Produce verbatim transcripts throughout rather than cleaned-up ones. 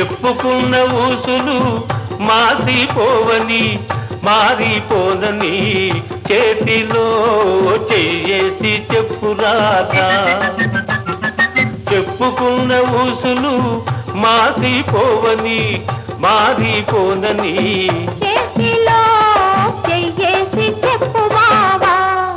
చెప్పుకున్న ఊసులు మాసిపోవని మారిపోనని చేతిలో చెయ్యేసి చెప్పురాదా. చెప్పుకున్న ఊసులు మాసిపోవని మారిపోనని చేతిలో చెయ్యేసి చెప్పు బావా.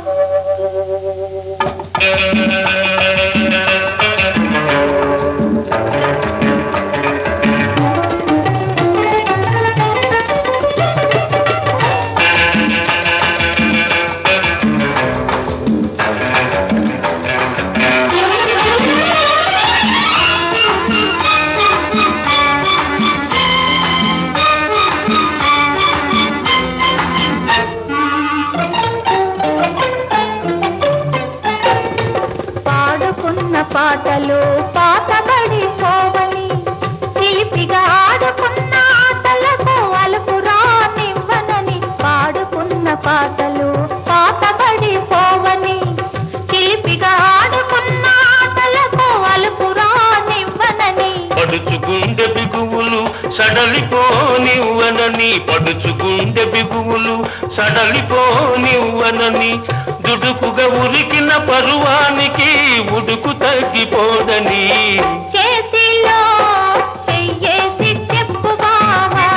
పాటలు పాతబడిపోవని తీపిగా ఆడుకున్న ఆటలకు అలుపు రానివ్వనని. పాడుకున్న పాటలు పాతబడిపోవని తీపిగా ఆడుకున్న ఆటలకు అలుపు రానివ్వనని. పడుచుగుండె బిగువులు సడలిపోనివ్వనని పడుచుగుండె బిగువులు సడలిపోనివ్వనని. దుడుకుగా ఉరికిన పరువానికి ఉడుకు తగ్గిపోదని. చేతిలో చెయ్యేసి చెప్పు బావా.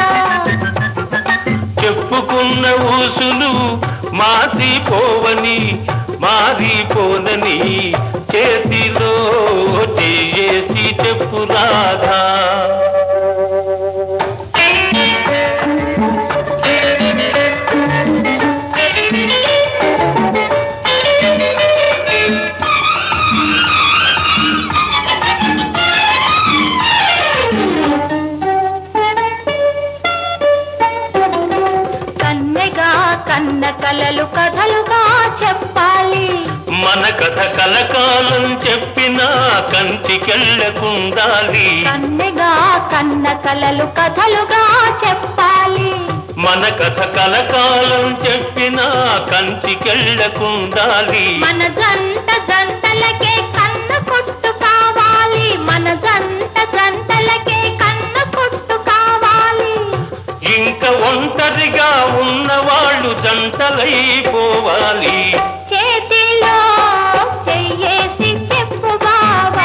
చెప్పుకున్న ఊసులు మాసిపోవని మారిపోనని చేతిలో చెయ్యేసి చెప్పు రాధా. కన్న కలలు కథలుగా చెప్పాలి. మన కథ కలకాలం చెప్పినా కంచికెళ్ళకుండాలి. కన్నెగా కన్న కలలు కథలుగా చెప్పాలి. మన కథ కలకాలం చెప్పినా కంచికెళ్ళకుండాలి. మన జంట జంటలకే కన్న కొట్టు కావాలి. మన జంట జంటలకే కన్న కొట్టు కావాలి. ఇంకా ఒంటరిగా ఉన్నవాళ్ళు జంటలైపోవాలి. చేతిలో చెయ్యేసి చెప్పు బావా.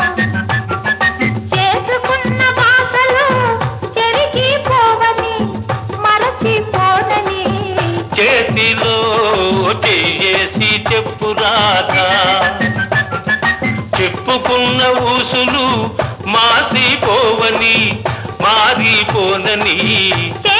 చేసుకున్న బాసలు చెరిగిపోవని మరచిపోనని. చేతిలో చెయ్యేసి చెప్పు రాధా. చెప్పుకున్న ఊసులు మాసిపోవని మారిపోనని.